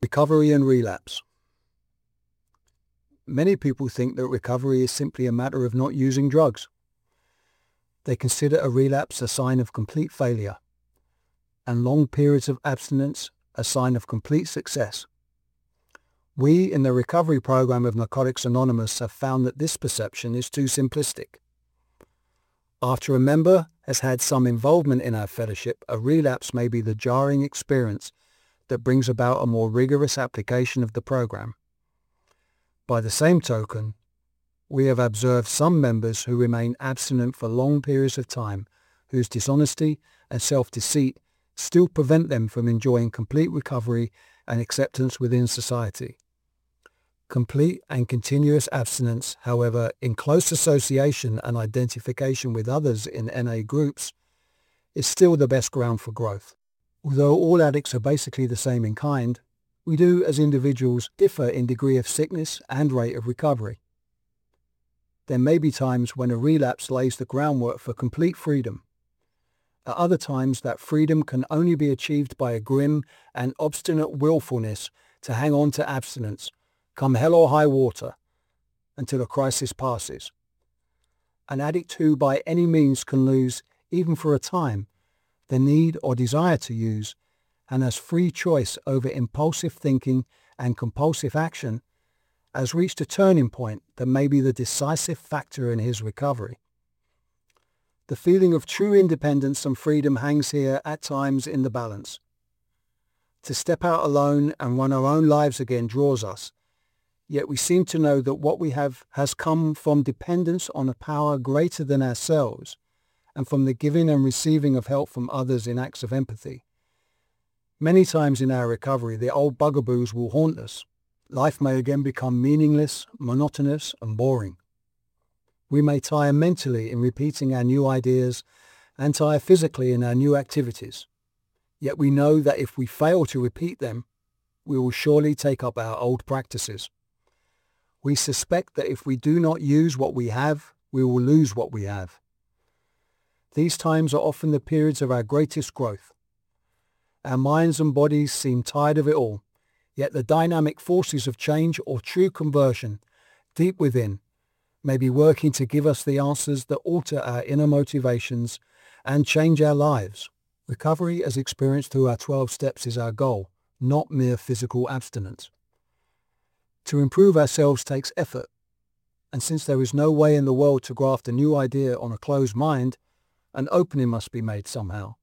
Recovery and relapse. Many people think that recovery is simply a matter of not using drugs. They consider a relapse a sign of complete failure, and long periods of abstinence a sign of complete success. We in the recovery program of Narcotics Anonymous have found that this perception is too simplistic. After a member has had some involvement in our fellowship, a relapse may be the jarring experience that brings about a more rigorous application of the program. By the same token, we have observed some members who remain abstinent for long periods of time, whose dishonesty and self-deceit still prevent them from enjoying complete recovery and acceptance within society. Complete and continuous abstinence, however, in close association and identification with others in NA groups, is still the best ground for growth. Although all addicts are basically the same in kind, we do as individuals differ in degree of sickness and rate of recovery. There may be times when a relapse lays the groundwork for complete freedom. At other times, that freedom can only be achieved by a grim and obstinate willfulness to hang on to abstinence, come hell or high water, until a crisis passes. An addict who by any means can lose, even for a time, the need or desire to use, and has free choice over impulsive thinking and compulsive action, has reached a turning point that may be the decisive factor in his recovery. The feeling of true independence and freedom hangs here at times in the balance. To step out alone and run our own lives again draws us, yet we seem to know that what we have has come from dependence on a power greater than ourselves, and from the giving and receiving of help from others in acts of empathy. Many times in our recovery, the old bugaboos will haunt us. Life may again become meaningless, monotonous, and boring. We may tire mentally in repeating our new ideas and tire physically in our new activities. Yet we know that if we fail to repeat them, we will surely take up our old practices. We suspect that if we do not use what we have, we will lose what we have. These times are often the periods of our greatest growth. Our minds and bodies seem tired of it all, yet the dynamic forces of change or true conversion, deep within, may be working to give us the answers that alter our inner motivations and change our lives. Recovery as experienced through our 12 steps is our goal, not mere physical abstinence. To improve ourselves takes effort, and since there is no way in the world to graft a new idea on a closed mind, an opening must be made somehow.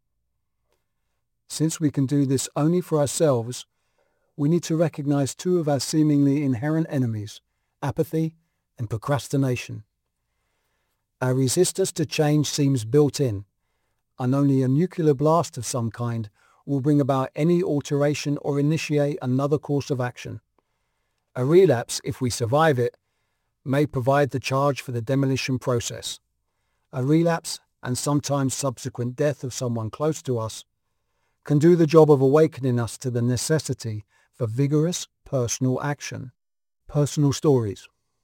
Since we can do this only for ourselves, we need to recognize two of our seemingly inherent enemies, apathy and procrastination. Our resistance to change seems built in, and only a nuclear blast of some kind will bring about any alteration or initiate another course of action. A relapse, if we survive it, may provide the charge for the demolition process. A relapse, and sometimes subsequent death of someone close to us, can do the job of awakening us to the necessity for vigorous personal action. Personal stories.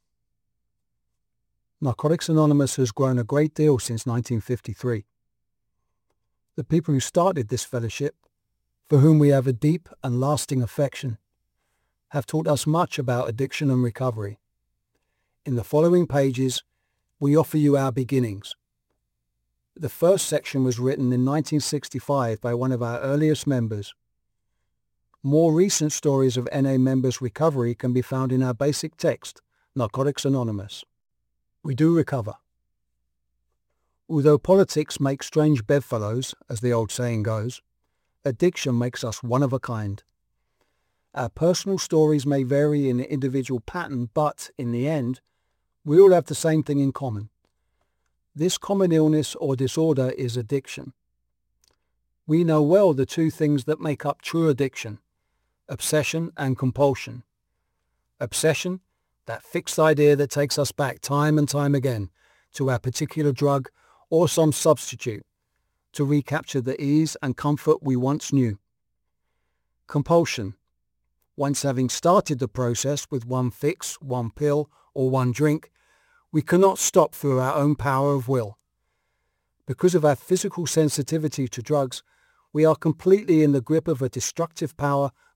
Narcotics Anonymous has grown a great deal since 1953. The people who started this fellowship, for whom we have a deep and lasting affection, have taught us much about addiction and recovery. In the following pages, we offer you our beginnings. The first section was written in 1965 by one of our earliest members. More recent stories of NA members' recovery can be found in our basic text, Narcotics Anonymous. We do recover. Although politics make strange bedfellows, as the old saying goes, addiction makes us one of a kind. Our personal stories may vary in individual pattern, but, in the end, we all have the same thing in common. This common illness or disorder is addiction. We know well the two things that make up true addiction: obsession and compulsion. Obsession, that fixed idea that takes us back time and time again to our particular drug or some substitute to recapture the ease and comfort we once knew. Compulsion, once having started the process with one fix, one pill, or one drink, we cannot stop through our own power of will. Because of our physical sensitivity to drugs, we are completely in the grip of a destructive power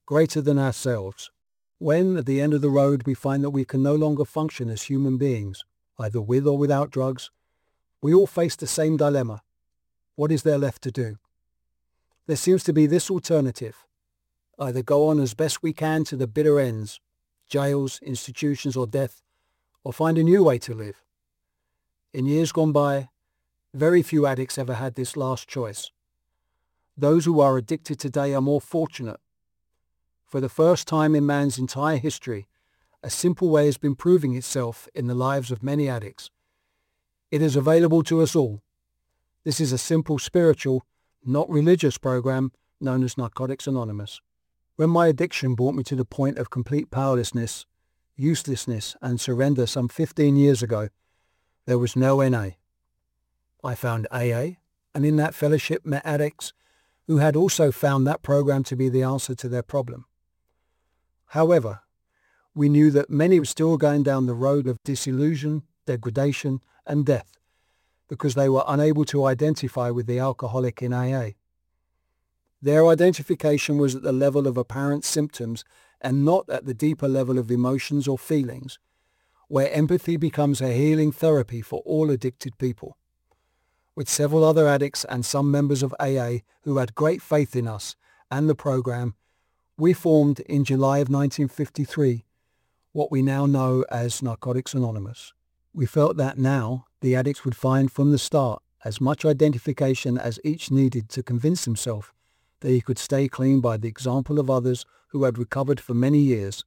greater than ourselves. When, at the end of the road, we find that we can no longer function as human beings, either with or without drugs, we all face the same dilemma. What is there left to do? There seems to be this alternative. Either go on as best we can to the bitter ends, jails, institutions, or death, or find a new way to live. In years gone by, very few addicts ever had this last choice. Those who are addicted today are more fortunate. For the first time in man's entire history, a simple way has been proving itself in the lives of many addicts. It is available to us all. This is a simple spiritual, not religious program known as Narcotics Anonymous. When my addiction brought me to the point of complete powerlessness, uselessness, and surrender some 15 years ago, there was no NA. I found AA, and in that fellowship met addicts who had also found that program to be the answer to their problem. However, we knew that many were still going down the road of disillusion, degradation, and death because they were unable to identify with the alcoholic in AA. Their identification was at the level of apparent symptoms and not at the deeper level of emotions or feelings, where empathy becomes a healing therapy for all addicted people. With several other addicts and some members of AA who had great faith in us and the program, we formed in July of 1953 what we now know as Narcotics Anonymous. We felt that now the addicts would find from the start as much identification as each needed to convince himself that he could stay clean by the example of others who had recovered for many years.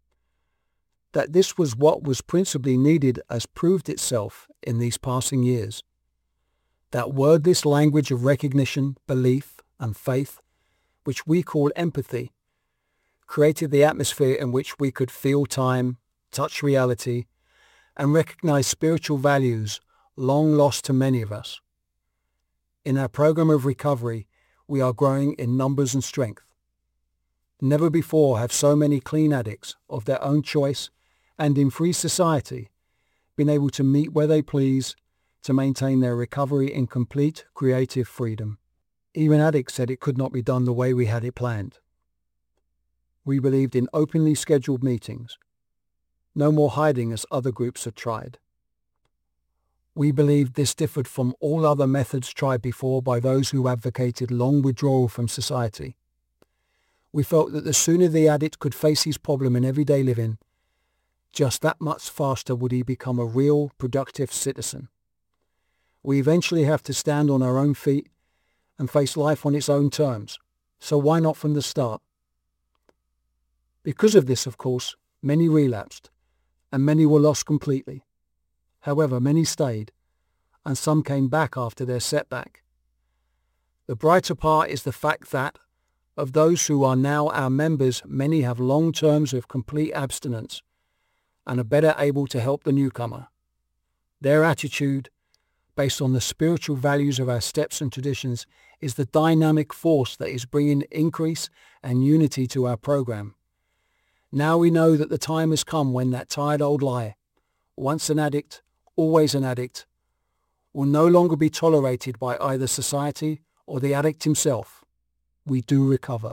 That this was what was principally needed has proved itself in these passing years. That wordless language of recognition, belief, and faith, which we call empathy, created the atmosphere in which we could feel time, touch reality, and recognize spiritual values long lost to many of us. In our program of recovery, we are growing in numbers and strength. Never before have so many clean addicts of their own choice and in free society been able to meet where they please to maintain their recovery in complete creative freedom. Even addicts said it could not be done the way we had it planned. We believed in openly scheduled meetings. No more hiding as other groups had tried. We believed this differed from all other methods tried before by those who advocated long withdrawal from society. We felt that the sooner the addict could face his problem in everyday living, just that much faster would he become a real, productive citizen. We eventually have to stand on our own feet and face life on its own terms, so why not from the start? Because of this, of course, many relapsed, and many were lost completely. However, many stayed, and some came back after their setback. The brighter part is the fact that, of those who are now our members, many have long terms of complete abstinence and are better able to help the newcomer. Their attitude, based on the spiritual values of our steps and traditions, is the dynamic force that is bringing increase and unity to our program. Now we know that the time has come when that tired old lie, once an addict, always an addict, will no longer be tolerated by either society or the addict himself. We do recover.